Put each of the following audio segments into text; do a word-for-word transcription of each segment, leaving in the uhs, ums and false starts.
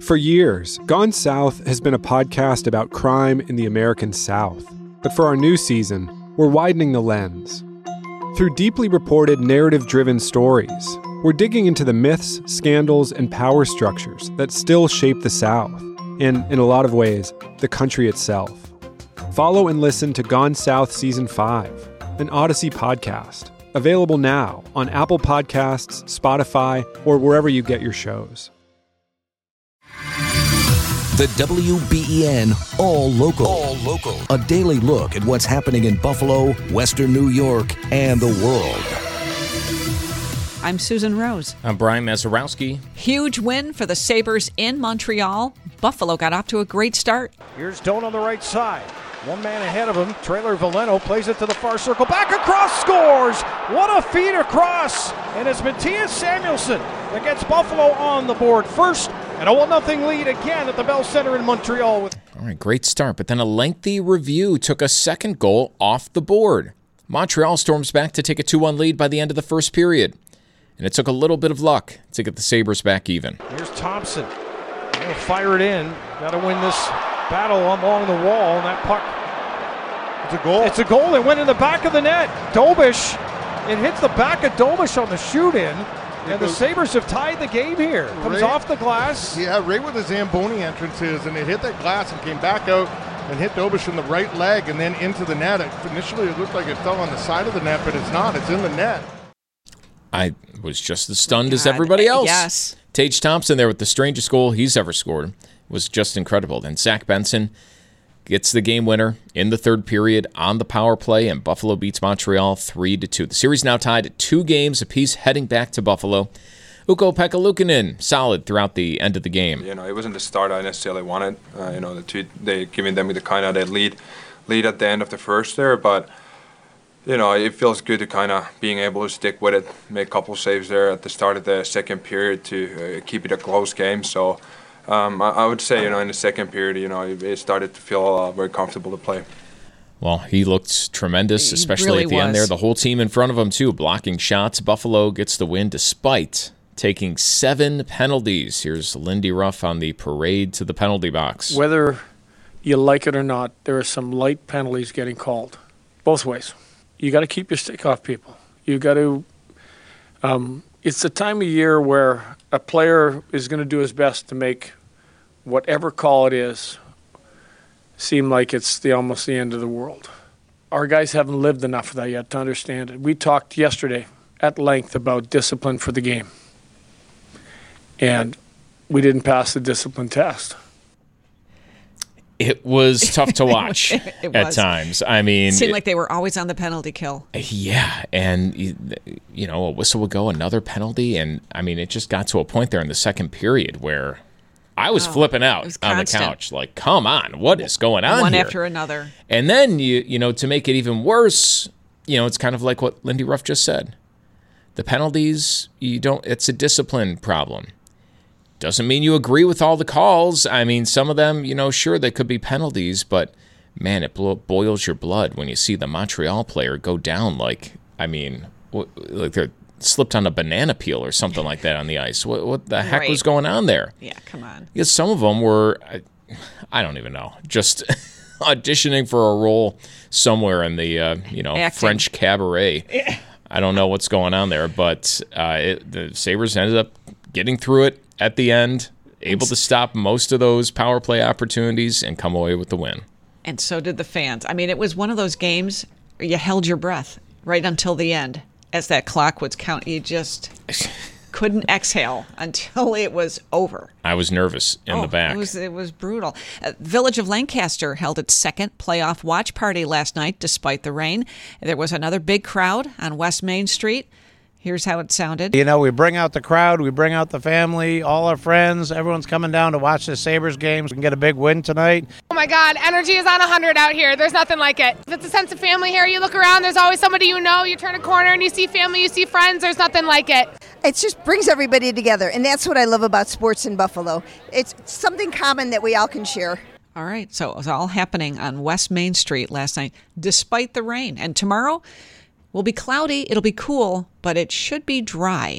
For years, Gone South has been a podcast about crime in the American South. But for our new season, we're widening the lens. Through deeply reported, narrative-driven stories, we're digging into the myths, scandals, and power structures that still shape the South, and, in a lot of ways, the country itself. Follow and listen to Gone South Season five, an Odyssey podcast, available now on Apple Podcasts, Spotify, or wherever you get your shows. The W B E N All Local. All Local. A daily look at what's happening in Buffalo, Western New York, and the world. I'm Susan Rose. I'm Brian Mazurowski. Huge win for the Sabres in Montreal. Buffalo got off to a great start. Here's Doan on the right side. One man ahead of him. Trailer Veleno plays it to the far circle. Back across, scores! What a feed across! And it's Matthias Samuelsson that gets Buffalo on the board first. And a one nothing lead again at the Bell Center in Montreal. With All right, great start. But then a lengthy review took a second goal off the board. Montreal storms back to take a two one lead by the end of the first period. And it took a little bit of luck to get the Sabres back even. Here's Thompson. He'll fire it in. Got to win this battle along the wall. And that puck. It's a goal. It's a goal. It went in the back of the net. Dobish. It hits the back of Dobish on the shoot-in. And the Sabres have tied the game here. Comes right off the glass. Yeah, right where the Zamboni entrance is, and it hit that glass and came back out and hit Dobish in the right leg and then into the net. It, initially, it looked like it fell on the side of the net, but it's not. It's in the net. I was just as stunned God, as everybody else. Yes. Tage Thompson there with the strangest goal he's ever scored. It was just incredible. Then Zach Benson gets the game winner in the third period on the power play, and Buffalo beats Montreal three to two. The series now tied at two games apiece heading back to Buffalo. Ukko-Pekka Luukkonen solid throughout the end of the game. You know, it wasn't the start I necessarily wanted. Uh, you know, the two, they giving them the kind of that lead, lead at the end of the first there, but you know, it feels good to kind of being able to stick with it, make a couple saves there at the start of the second period to uh, keep it a close game. So. Um, I, I would say, you know, in the second period, you know, it, it started to feel uh, very comfortable to play. Well, he looked tremendous, especially really at the was. end there. The whole team in front of him, too, blocking shots. Buffalo gets the win despite taking seven penalties. Here's Lindy Ruff on the parade to the penalty box. Whether you like it or not, there are some light penalties getting called. Both ways. You got to keep your stick off people. You got to um, – it's the time of year where a player is going to do his best to make – whatever call it is, seem like it's the almost the end of the world. Our guys haven't lived enough of that yet to understand it. We talked yesterday at length about discipline for the game, and we didn't pass the discipline test. It was tough to watch it, it at was. times. I mean, it seemed it, like they were always on the penalty kill. Yeah, and you know, a whistle would go, another penalty, and I mean, it just got to a point there in the second period where I was oh, flipping out was on the couch, like, come on, what is going on One here? after another. And then, you you know, to make it even worse, you know, it's kind of like what Lindy Ruff just said. The penalties, you don't, it's a discipline problem. Doesn't mean you agree with all the calls. I mean, some of them, you know, sure, they could be penalties, but, man, it boils your blood when you see the Montreal player go down like, I mean, like they're slipped on a banana peel or something like that on the ice. What, what the heck right. was going on there? Yeah, come on. Because some of them were, I, I don't even know, just auditioning for a role somewhere in the, uh, you know, Acting. French cabaret. Yeah. I don't know what's going on there, but uh, it, the Sabres ended up getting through it at the end, able to stop most of those power play opportunities and come away with the win. And so did the fans. I mean, it was one of those games where you held your breath right until the end. As that clock was count, you just couldn't exhale until it was over. I was nervous in oh, the back. It was, it was brutal. Uh, Village of Lancaster held its second playoff watch party last night despite the rain. There was another big crowd on West Main Street. Here's how it sounded. You know, we bring out the crowd, we bring out the family, all our friends. Everyone's coming down to watch the Sabres games. We can get a big win tonight. Oh, my God. Energy is on one hundred out here. There's nothing like it. It's a sense of family here. You look around, there's always somebody you know. You turn a corner and you see family, you see friends. There's nothing like it. It just brings everybody together, and that's what I love about sports in Buffalo. It's something common that we all can share. All right, so it was all happening on West Main Street last night, despite the rain. And tomorrow will be cloudy, it'll be cool, but it should be dry.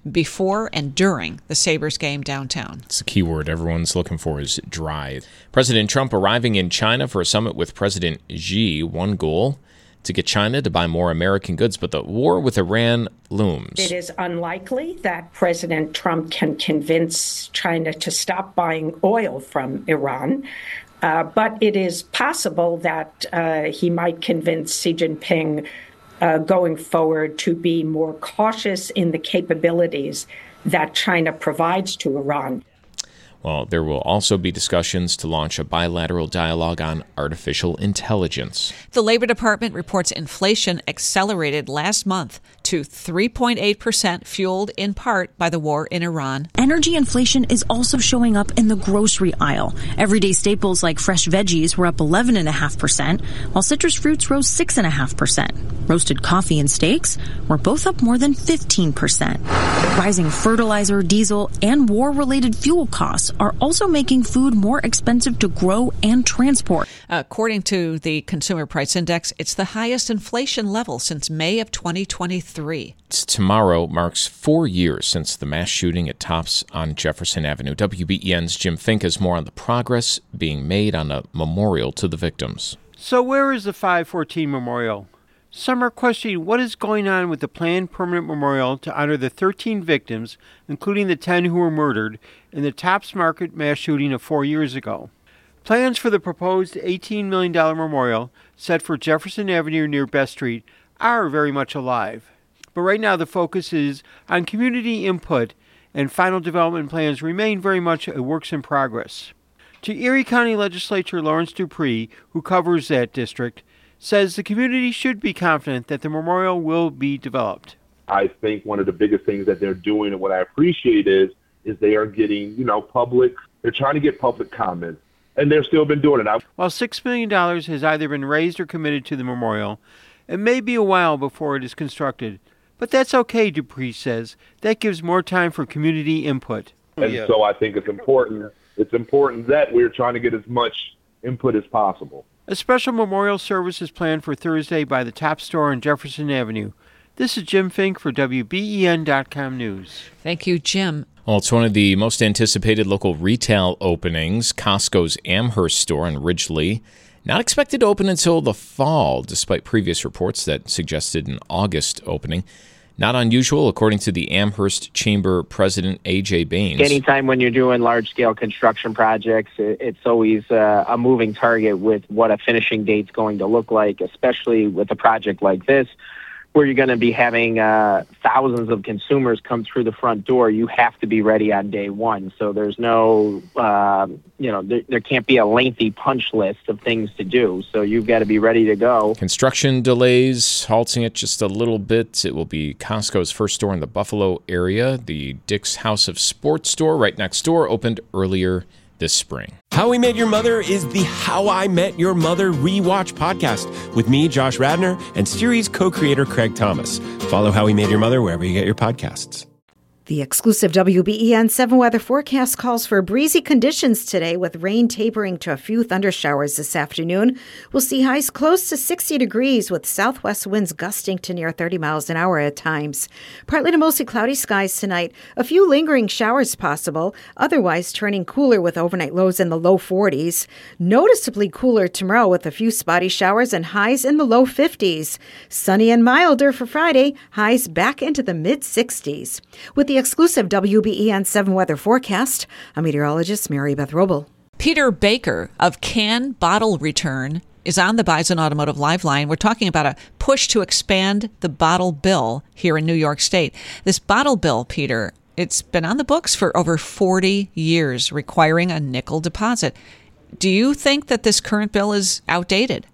before and during the Sabres game downtown. It's the key word everyone's looking for is dry. President Trump arriving in China for a summit with President Xi. One goal, to get China to buy more American goods, but the war with Iran looms. It is unlikely that President Trump can convince China to stop buying oil from Iran, uh, but it is possible that uh, he might convince Xi Jinping uh, going forward to be more cautious in the capabilities that China provides to Iran. Well, there will also be discussions to launch a bilateral dialogue on artificial intelligence. The Labor Department reports inflation accelerated last month to three point eight percent, fueled in part by the war in Iran. Energy inflation is also showing up in the grocery aisle. Everyday staples like fresh veggies were up eleven point five percent, while citrus fruits rose six point five percent. Roasted coffee and steaks were both up more than fifteen percent. Rising fertilizer, diesel, and war-related fuel costs are also making food more expensive to grow and transport. According to the Consumer Price Index, it's the highest inflation level since May of twenty twenty-three. Tomorrow marks four years since the mass shooting at Tops on Jefferson Avenue. W B E N's Jim Fink has more on the progress being made on a memorial to the victims. So where is the five fourteen memorial? Some are questioning what is going on with the planned permanent memorial to honor the thirteen victims, including the ten who were murdered in the Tops Market mass shooting of four years ago. Plans for the proposed eighteen million dollars memorial set for Jefferson Avenue near Best Street are very much alive. But right now the focus is on community input, and final development plans remain very much a work in progress. To Erie County Legislator Lawrence Dupree, who covers that district, says the community should be confident that the memorial will be developed. I think one of the biggest things that they're doing, and what I appreciate is, is they are getting, you know, public, they're trying to get public comments, and they've still been doing it. I- While six million dollars has either been raised or committed to the memorial, it may be a while before it is constructed. But that's okay, Dupree says. That gives more time for community input. And yeah. so I think it's important, it's important that we're trying to get as much input as possible. A special memorial service is planned for Thursday by the Top Store on Jefferson Avenue. This is Jim Fink for W B E N dot com News. Thank you, Jim. Well, it's one of the most anticipated local retail openings, Costco's Amherst store in Ridgely. Not expected to open until the fall, despite previous reports that suggested an August opening. Not unusual, according to the Amherst Chamber President A J Baines. Anytime when you're doing large-scale construction projects, it's always uh, a moving target with what a finishing date's going to look like, especially with a project like this, where you're going to be having uh, thousands of consumers come through the front door. You have to be ready on day one. So there's no, uh, you know, there, there can't be a lengthy punch list of things to do. So you've got to be ready to go. Construction delays, halting it just a little bit. It will be Costco's first store in the Buffalo area. The Dick's House of Sports store right next door opened earlier this spring. How We Met Your Mother is the How I Met Your Mother rewatch podcast with me, Josh Radnor, and series co-creator Craig Thomas. Follow How We Met Your Mother wherever you get your podcasts. The exclusive W B E N seven weather forecast calls for breezy conditions today with rain tapering to a few thundershowers this afternoon. We'll see highs close to sixty degrees with southwest winds gusting to near thirty miles an hour at times. Partly to mostly cloudy skies tonight. A few lingering showers possible, otherwise turning cooler with overnight lows in the low forties. Noticeably cooler tomorrow with a few spotty showers and highs in the low fifties. Sunny and milder for Friday, highs back into the mid-sixties. With the The exclusive W B E N seven weather forecast, I'm meteorologist Mary Beth Robel. Peter Baker of Can Bottle Return is on the Bison Automotive Live Line. We're talking about a push to expand the bottle bill here in New York State. This bottle bill, Peter, it's been on the books for over forty years, requiring a nickel deposit. Do you think that this current bill is outdated?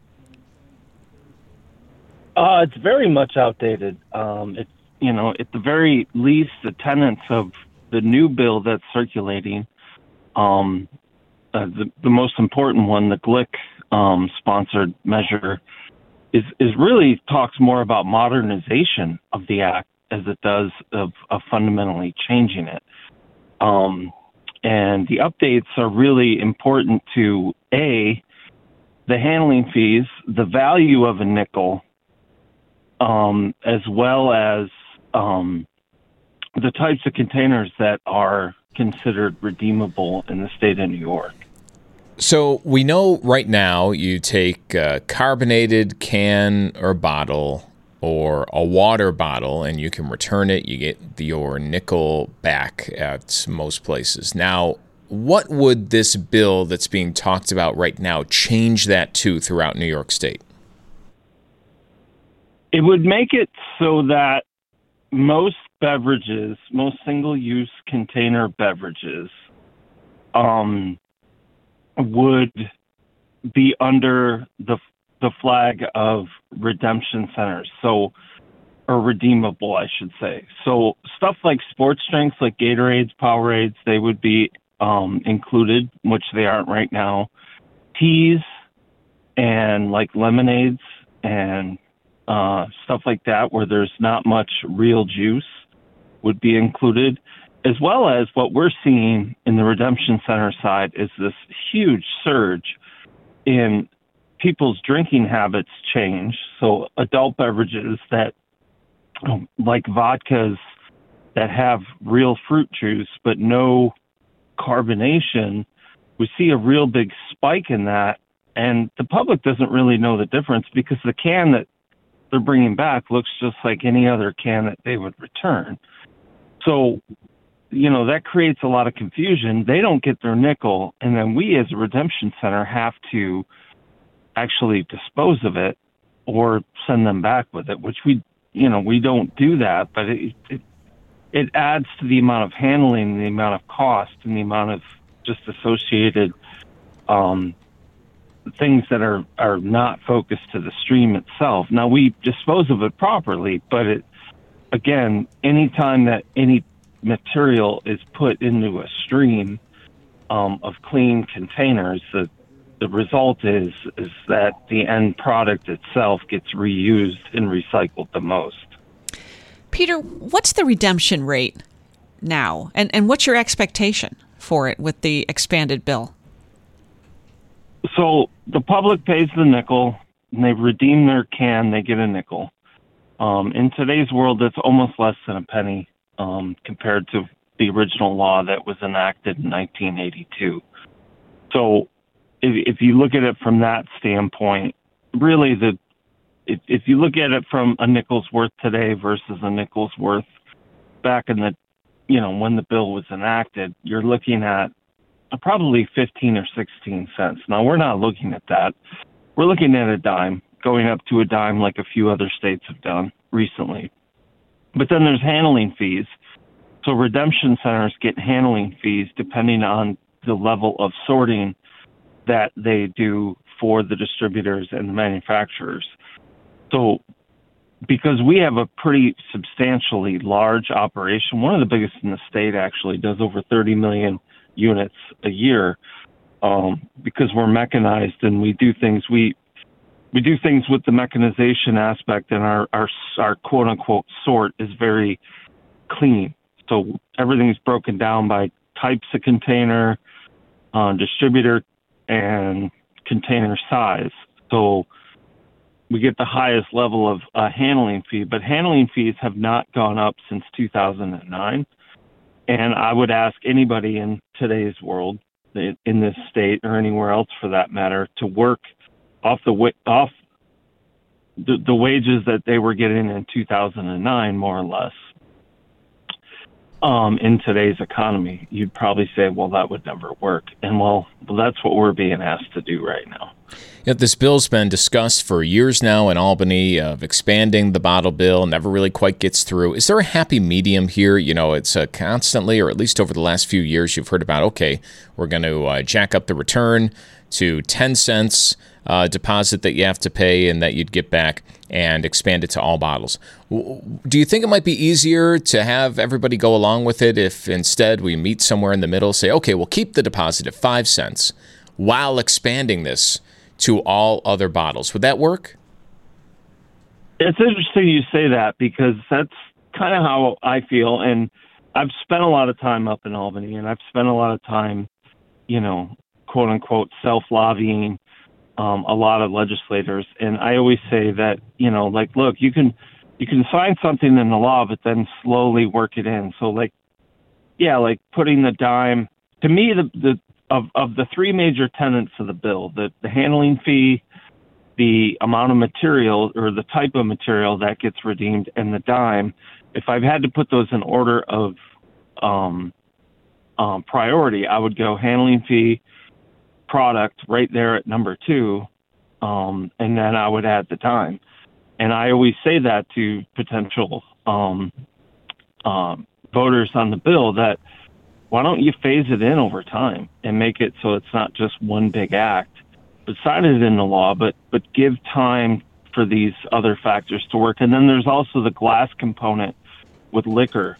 Uh, it's very much outdated. Um, it's You know, at the very least, the tenets of the new bill that's circulating, um, uh, the, the most important one, the Glick um, sponsored measure, is, is really talks more about modernization of the act as it does of, of fundamentally changing it. Um, and the updates are really important to, A, the handling fees, the value of a nickel, um, as well as Um, the types of containers that are considered redeemable in the state of New York. So we know right now you take a carbonated can or bottle or a water bottle and you can return it. You get your nickel back at most places. Now, what would this bill that's being talked about right now change that to throughout New York State? It would make it so that most beverages, most single-use container beverages, um, would be under the the flag of redemption centers, so or redeemable, I should say. So stuff like sports drinks, like Gatorades, Powerades, they would be um, included, which they aren't right now. Teas and like lemonades and uh, stuff like that, where there's not much real juice, would be included, as well as what we're seeing in the redemption center side is this huge surge in people's drinking habits change. So adult beverages that, like vodkas that have real fruit juice but no carbonation, we see a real big spike in that. And the public doesn't really know the difference because the can that they're bringing back looks just like any other can that they would return. So, you know, that creates a lot of confusion. They don't get their nickel, and then we as a redemption center have to actually dispose of it or send them back with it, which we, you know, we don't do that, but it, it, it adds to the amount of handling, the amount of cost, and the amount of just associated um, things that are, are not focused to the stream itself. Now, we dispose of it properly, but it, again, anytime that any material is put into a stream um, of clean containers, the the result is is that the end product itself gets reused and recycled the most. Peter, what's the redemption rate now, and and what's your expectation for it with the expanded bill? So the public pays the nickel, and they redeem their can, they get a nickel. Um, in today's world, it's almost less than a penny um, compared to the original law that was enacted in nineteen eighty-two. So if, if you look at it from that standpoint, really, the if, if you look at it from a nickel's worth today versus a nickel's worth back in the, you know, when the bill was enacted, you're looking at probably fifteen or sixteen cents. Now, we're not looking at that. We're looking at a dime, going up to a dime like a few other states have done recently. But then there's handling fees. So redemption centers get handling fees depending on the level of sorting that they do for the distributors and the manufacturers. So because we have a pretty substantially large operation, one of the biggest in the state actually, does over thirty million units a year, um, because we're mechanized and we do things, we we do things with the mechanization aspect, and our, our, our quote unquote sort is very clean. So everything's broken down by types of container, uh, distributor, and container size. So we get the highest level of uh, handling fee, but handling fees have not gone up since two thousand nine. And I would ask anybody in today's world, in this state or anywhere else for that matter, to work off the off the, the wages that they were getting in two thousand nine, more or less. Um, in today's economy, you'd probably say, well, that would never work. And well, well, that's what we're being asked to do right now. Yeah, this bill's been discussed for years now in Albany of expanding the bottle bill, never really quite gets through. Is there a happy medium here? You know, it's uh, constantly, or at least over the last few years, you've heard about, okay, we're going to uh, jack up the return to ten cents uh, deposit that you have to pay and that you'd get back, and expand it to all bottles. Do you think it might be easier to have everybody go along with it if instead we meet somewhere in the middle, say, okay, we'll keep the deposit at five cents while expanding this to all other bottles? Would that work? It's interesting you say that, because that's kind of how I feel. And I've spent a lot of time up in Albany, and I've spent a lot of time, you know, quote unquote, self-lobbying um, a lot of legislators. And I always say that, you know, like, look, you can, you can sign something in the law, but then slowly work it in. So like, yeah, like putting the dime, to me, the, the of, of the three major tenets of the bill, the, the handling fee, the amount of material or the type of material that gets redeemed, and the dime, if I've had to put those in order of um, um, priority, I would go handling fee, product right there at number two, um, and then I would add the dime. And I always say that to potential um, um, voters on the bill that why don't you phase it in over time and make it so it's not just one big act, but sign it in the law, but but give time for these other factors to work. And then there's also the glass component with liquor.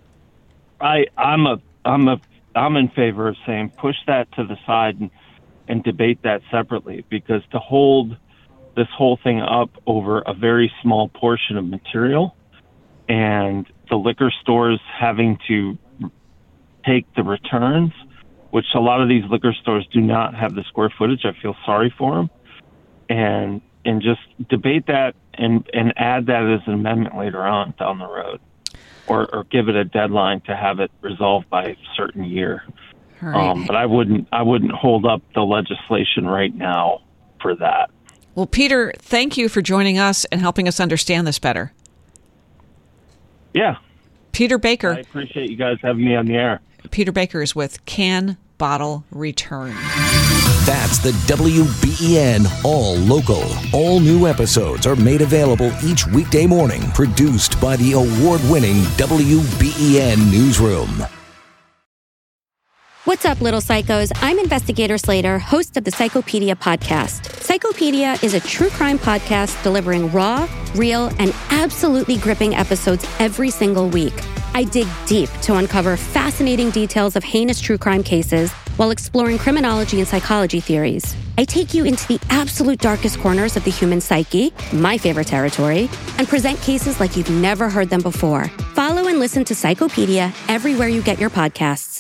I I'm a I'm a I'm in favor of saying push that to the side and, and debate that separately, because to hold this whole thing up over a very small portion of material and the liquor stores having to take the returns, which a lot of these liquor stores do not have the square footage. I feel sorry for them. And and just debate that and, and add that as an amendment later on down the road. Or, or give it a deadline to have it resolved by a certain year. All right. Um, but I wouldn't I wouldn't hold up the legislation right now for that. Well, Peter, thank you for joining us and helping us understand this better. Yeah. Peter Baker. I appreciate you guys having me on the air. Peter Baker is with Can Bottle Return. That's the W B E N All Local. All new episodes are made available each weekday morning, produced by the award-winning W B E N Newsroom. What's up, little psychos? I'm Investigator Slater, host of the Psychopedia podcast. Psychopedia is a true crime podcast delivering raw, real, and absolutely gripping episodes every single week. I dig deep to uncover fascinating details of heinous true crime cases while exploring criminology and psychology theories. I take you into the absolute darkest corners of the human psyche, my favorite territory, and present cases like you've never heard them before. Follow and listen to Psychopedia everywhere you get your podcasts.